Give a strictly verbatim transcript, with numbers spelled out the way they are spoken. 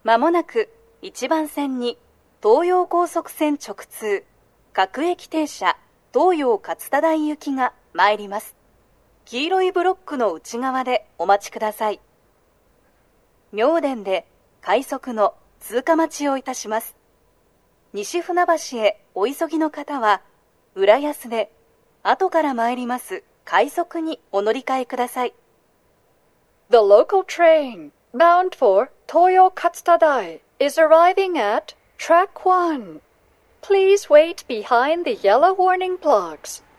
まもなくいちばん線に東葉高速線直通各駅停車東葉勝田台行きが参ります。黄色いブロックの内側でお待ちください。妙典で快速の通過待ちをいたします。西船橋へお急ぎの方は浦安で後から参ります快速にお乗り換えください。 The local train bound for Toyo Katsudai is arriving at track one. Please wait behind the yellow warning blocks